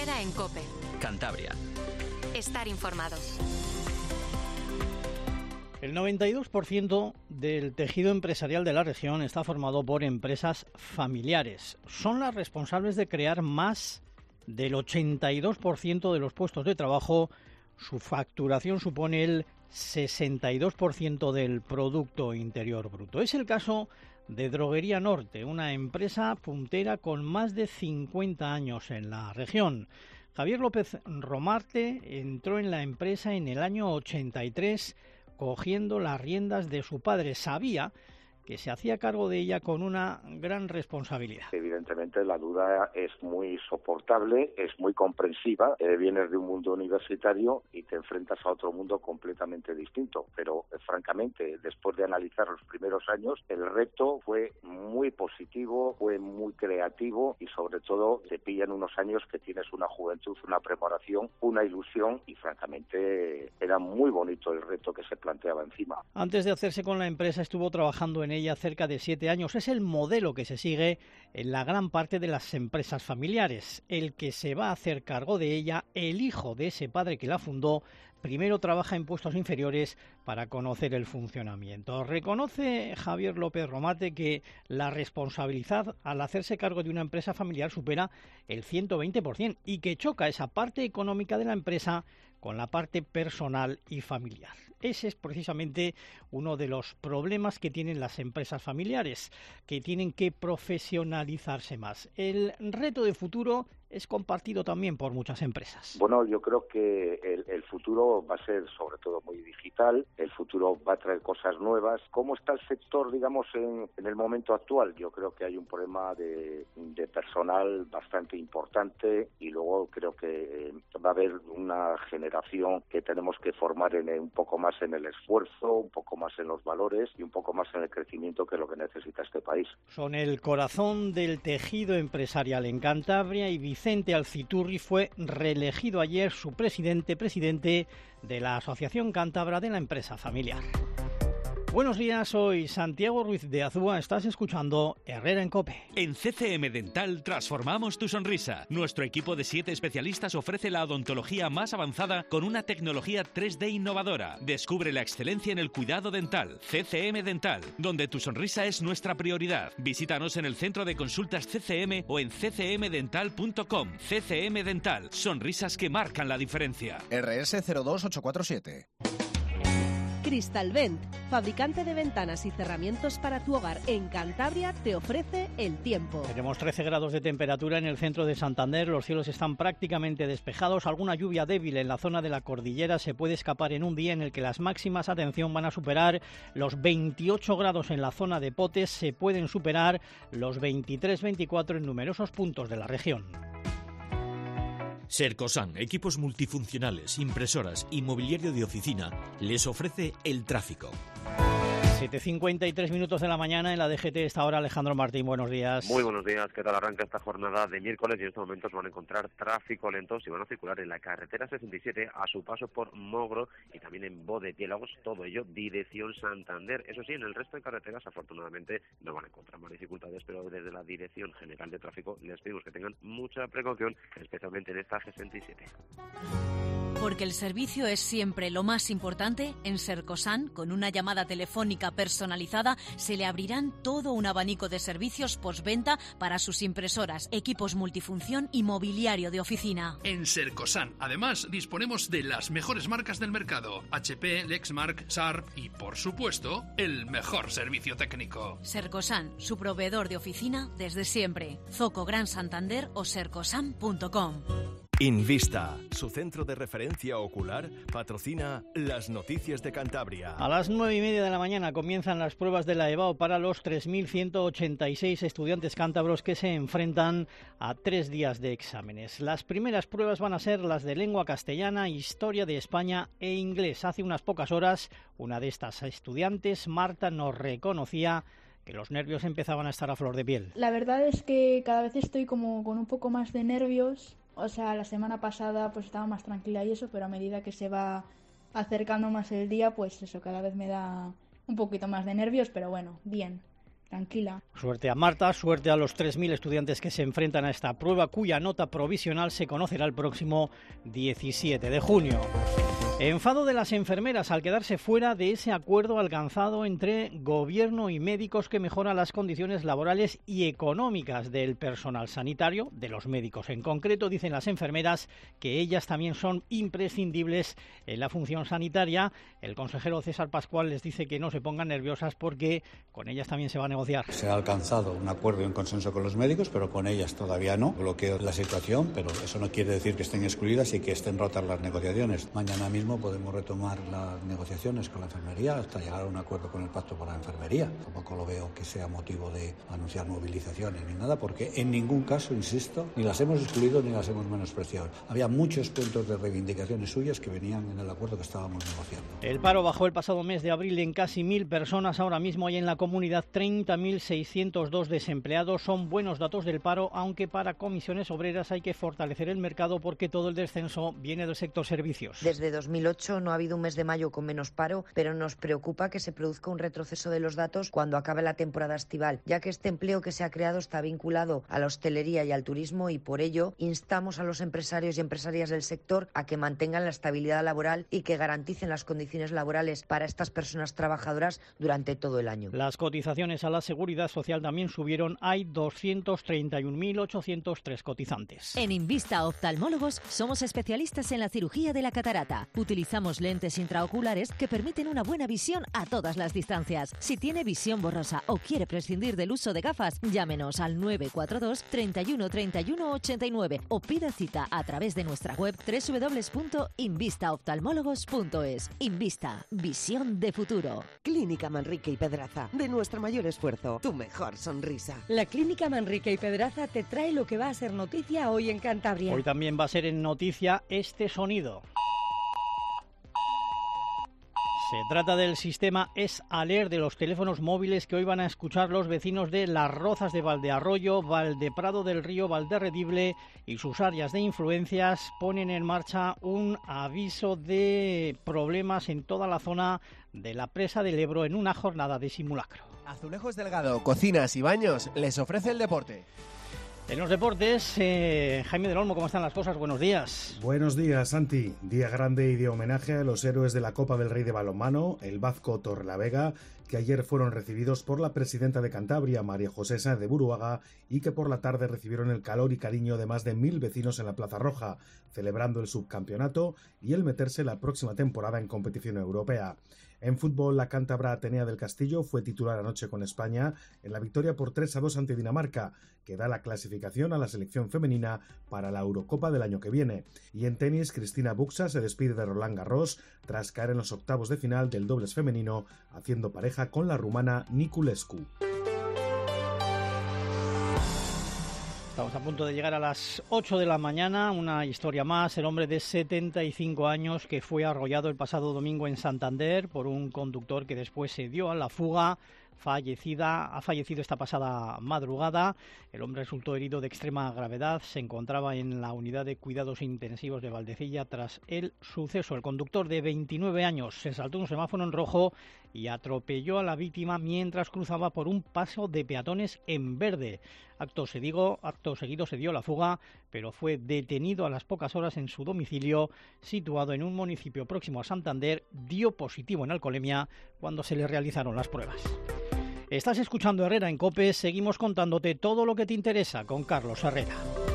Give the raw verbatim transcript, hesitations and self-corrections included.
Herrera en COPE. Cantabria. Estar informado. El noventa y dos por ciento del tejido empresarial de la región está formado por empresas familiares. Son las responsables de crear más del ochenta y dos por ciento de los puestos de trabajo. Su facturación supone el sesenta y dos por ciento del Producto Interior Bruto. Es el caso de Droguería Norte, una empresa puntera con más de cincuenta años en la región. Javier López Romarte entró en la empresa en el año ochenta y tres, cogiendo las riendas de su padre. Sabía que se hacía cargo de ella con una gran responsabilidad. Evidentemente la duda es muy soportable, es muy comprensiva. Eh, vienes de un mundo universitario y te enfrentas a otro mundo completamente distinto. Pero eh, francamente, después de analizar los primeros años, el reto fue muy positivo, fue muy creativo y sobre todo te pillan unos años que tienes una juventud, una preparación, una ilusión y francamente era muy bonito el reto que se planteaba encima. Antes de hacerse con la empresa estuvo trabajando en ella cerca de siete años. Es el modelo que se sigue en la gran parte de las empresas familiares. El que se va a hacer cargo de ella, el hijo de ese padre que la fundó, primero trabaja en puestos inferiores para conocer el funcionamiento. Reconoce Javier López Romarte que la responsabilidad al hacerse cargo de una empresa familiar supera el ciento veinte por ciento y que choca esa parte económica de la empresa con la parte personal y familiar. Ese es precisamente uno de los problemas que tienen las empresas familiares, que tienen que profesionalizarse más. El reto de futuro es compartido también por muchas empresas. Bueno, yo creo que el, el futuro va a ser sobre todo muy digital, el futuro va a traer cosas nuevas. ¿Cómo está el sector, digamos, en, en el momento actual? Yo creo que hay un problema de, de personal bastante importante y luego creo que va a haber una generación que tenemos que formar en, un poco más en el esfuerzo, un poco más en los valores y un poco más en el crecimiento, que es lo que necesita este país. Son el corazón del tejido empresarial en Cantabria y Vicente Alciturri fue reelegido ayer su presidente, presidente de la Asociación Cántabra de la Empresa Familiar. Buenos días, soy Santiago Ruiz de Azúa, estás escuchando Herrera en COPE. En C C M Dental transformamos tu sonrisa. Nuestro equipo de siete especialistas ofrece la odontología más avanzada con una tecnología tres D innovadora. Descubre la excelencia en el cuidado dental. C C M Dental, donde tu sonrisa es nuestra prioridad. Visítanos en el centro de consultas C C M o en c c m dental punto com. C C M Dental, sonrisas que marcan la diferencia. R S cero dos ocho cuatro siete. Cristalvent, fabricante de ventanas y cerramientos para tu hogar en Cantabria, te ofrece el tiempo. Tenemos trece grados de temperatura en el centro de Santander, los cielos están prácticamente despejados, alguna lluvia débil en la zona de la cordillera se puede escapar en un día en el que las máximas, atención, van a superar los veintiocho grados en la zona de Potes, se pueden superar los veintitrés veinticuatro en numerosos puntos de la región. Sercosan, equipos multifuncionales, impresoras y mobiliario de oficina, les ofrece el tráfico. siete cincuenta y tres minutos de la mañana en la D G T, esta hora Alejandro Martín, buenos días. Muy buenos días, ¿qué tal arranca esta jornada de miércoles? Y en estos momentos van a encontrar tráfico lento si van a circular en la carretera sesenta y siete a su paso por Mogro y también en Bodepiélagos, todo ello dirección Santander. Eso sí, en el resto de carreteras afortunadamente no van a encontrar más dificultades, pero desde la Dirección General de Tráfico les pedimos que tengan mucha precaución, especialmente en esta sesenta y siete. Porque el servicio es siempre lo más importante, en Sercosan, con una llamada telefónica personalizada, se le abrirán todo un abanico de servicios postventa para sus impresoras, equipos multifunción y mobiliario de oficina. En Sercosan, además, disponemos de las mejores marcas del mercado, H P, Lexmark, Sharp y, por supuesto, el mejor servicio técnico. Sercosan, su proveedor de oficina desde siempre. Zoco Gran Santander o sercosan punto com. Invista, su centro de referencia ocular, patrocina las noticias de Cantabria. A las nueve y media de la mañana comienzan las pruebas de la EBAU para los tres mil ciento ochenta y seis estudiantes cántabros que se enfrentan a tres días de exámenes. Las primeras pruebas van a ser las de lengua castellana, historia de España e inglés. Hace unas pocas horas, una de estas estudiantes, Marta, nos reconocía que los nervios empezaban a estar a flor de piel. La verdad es que cada vez estoy como con un poco más de nervios. O sea, la semana pasada pues estaba más tranquila y eso, pero a medida que se va acercando más el día, pues eso, cada vez me da un poquito más de nervios, pero bueno, bien. tranquila. Suerte a Marta, suerte a los tres mil estudiantes que se enfrentan a esta prueba, cuya nota provisional se conocerá el próximo diecisiete de junio. Enfado de las enfermeras al quedarse fuera de ese acuerdo alcanzado entre gobierno y médicos que mejora las condiciones laborales y económicas del personal sanitario, de los médicos en concreto. Dicen las enfermeras que ellas también son imprescindibles en la función sanitaria. El consejero César Pascual les dice que no se pongan nerviosas porque con ellas también se va a negociar. Se ha alcanzado un acuerdo y un consenso con los médicos, pero con ellas todavía no. Bloqueo la situación, pero eso no quiere decir que estén excluidas y que estén rotas las negociaciones. Mañana mismo podemos retomar las negociaciones con la enfermería hasta llegar a un acuerdo con el pacto por la enfermería. Tampoco lo veo que sea motivo de anunciar movilizaciones ni nada, porque en ningún caso, insisto, ni las hemos excluido ni las hemos menospreciado. Había muchos puntos de reivindicaciones suyas que venían en el acuerdo que estábamos negociando. El paro bajó el pasado mes de abril en casi mil personas. Ahora mismo hay en la comunidad treinta mil seiscientos dos desempleados. Son buenos datos del paro, aunque para comisiones obreras hay que fortalecer el mercado porque todo el descenso viene del sector servicios. Desde dos mil ocho no ha habido un mes de mayo con menos paro, pero nos preocupa que se produzca un retroceso de los datos cuando acabe la temporada estival, ya que este empleo que se ha creado está vinculado a la hostelería y al turismo y por ello instamos a los empresarios y empresarias del sector a que mantengan la estabilidad laboral y que garanticen las condiciones laborales para estas personas trabajadoras durante todo el año. Las cotizaciones a la Seguridad Social también subieron. Hay doscientos treinta y un mil ochocientos tres cotizantes. En Invista Oftalmólogos somos especialistas en la cirugía de la catarata. Utilizamos lentes intraoculares que permiten una buena visión a todas las distancias. Si tiene visión borrosa o quiere prescindir del uso de gafas, llámenos al nueve cuatro dos, treinta y uno, treinta y uno, ochenta y nueve o pida cita a través de nuestra web doble u doble u doble u punto invista oftalmólogos punto es. Invista, visión de futuro. Clínica Manrique y Pedraza, de nuestro mayor esfuerzo, tu mejor sonrisa. La Clínica Manrique y Pedraza te trae lo que va a ser noticia hoy en Cantabria. Hoy también va a ser en noticia este sonido. Se trata del sistema S-Alert de los teléfonos móviles que hoy van a escuchar los vecinos de Las Rozas de Valdearroyo, Valdeprado del Río, Valderredible y sus áreas de influencias. Ponen en marcha un aviso de problemas en toda la zona de la presa del Ebro en una jornada de simulacro. Azulejos Delgado, Cocinas y Baños les ofrece el deporte. En los deportes, eh, Jaime del Olmo, ¿cómo están las cosas? Buenos días. Buenos días, Santi. Día grande y de homenaje a los héroes de la Copa del Rey de balonmano, el Bazco Torrelavega, que ayer fueron recibidos por la presidenta de Cantabria, María José Sáenz de Buruaga, y que por la tarde recibieron el calor y cariño de más de mil vecinos en la Plaza Roja, celebrando el subcampeonato y el meterse la próxima temporada en competición europea. En fútbol, la cántabra Atenea del Castillo fue titular anoche con España en la victoria por tres a dos ante Dinamarca, que da la clasificación a la selección femenina para la Eurocopa del año que viene. Y en tenis, Cristina Buxa se despide de Roland Garros tras caer en los octavos de final del dobles femenino, haciendo pareja con la rumana Niculescu. Estamos a punto de llegar a las ocho de la mañana, una historia más. El hombre de setenta y cinco años que fue arrollado el pasado domingo en Santander por un conductor que después se dio a la fuga, fallecida, ha fallecido esta pasada madrugada. El hombre resultó herido de extrema gravedad, se encontraba en la unidad de cuidados intensivos de Valdecilla tras el suceso. El conductor de veintinueve años se saltó un semáforo en rojo y atropelló a la víctima mientras cruzaba por un paso de peatones en verde. Acto seguido, acto seguido se dio la fuga, pero fue detenido a las pocas horas en su domicilio, situado en un municipio próximo a Santander. Dio positivo en alcoholemia cuando se le realizaron las pruebas. Estás escuchando Herrera en COPE, seguimos contándote todo lo que te interesa con Carlos Herrera.